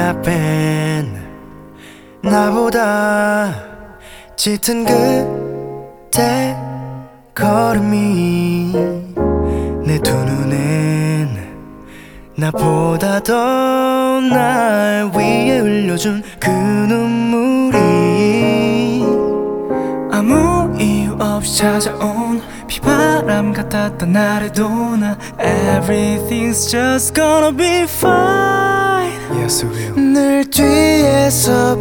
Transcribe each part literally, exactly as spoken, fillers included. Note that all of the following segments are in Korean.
앞엔 나보다 짙은 그대 걸음이 내 두 눈엔 나보다 더 날 위해 흘려준 그 눈물이 아무 이유 없이 찾아온 비바람 같았던 날에도 나 Everything's just gonna be fine. Yes, it will. 늘 뒤에서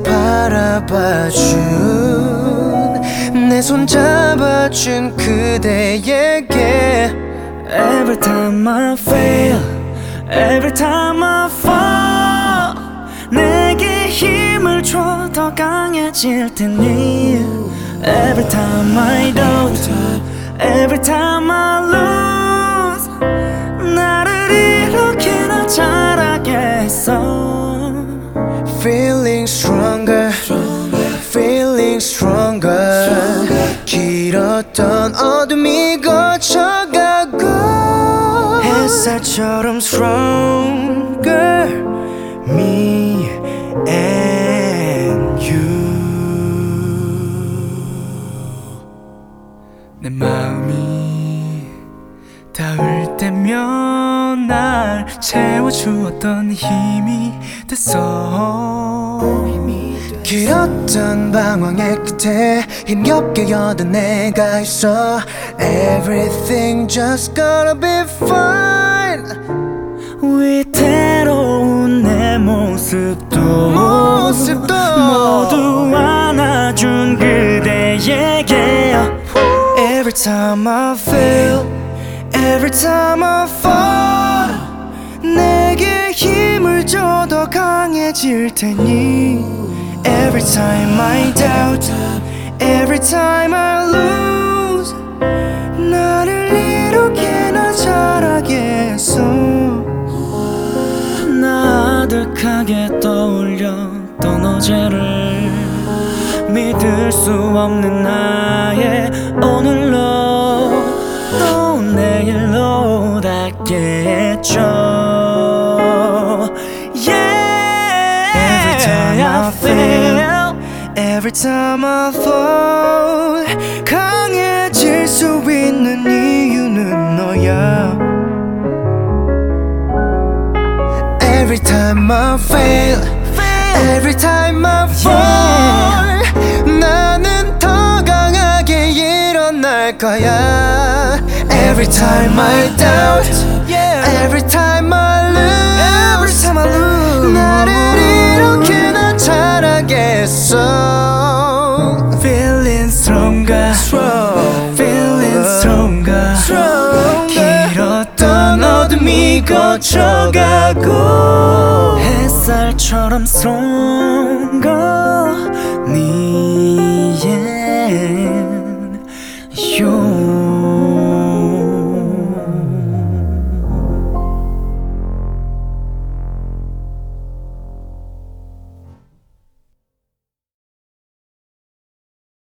바라봐준 내 손 잡아준 그대에게 Every time I fail, every time I fall, 내게 힘을 줘 더 강해질 테니 Every time I doubt, every time I lose, 나를 이렇게나 잘하게 했어. Feeling stronger, feeling stronger. 길었던 어둠이 거쳐가고 햇살처럼 stronger. Me and you. 내 마음이 닿을 때면 날 채워주었던 힘이 됐어. 길었던 방황의 끝에 힘겹게 여든 내가 있어. Everything just gonna be fine. 위태로운 내 모습도, 모습도 모두 안아준 그대에게 Every time I fail, every time I fall, 내게 힘을 줘 더 강해질 테니 Every time I doubt, every time I lose, 나를 이렇게나 잘하게 했어. 나 아득하게 떠올렸던 어제를 믿을 수 없는 나의 오늘로 또 내일로 닿게 했죠. Yeah, Every time I fail, every time I fall, 강해질 수 있는 이유는 너야. Every time I fail, every time I fall, 나는 더 강하게 일어날 거야. Every time I doubt, every time I lose, 나를 이렇게나 잘하게 했어. Feeling stronger, feeling stronger, 길었던 어둠이 거쳐가고 햇살처럼 stronger. 네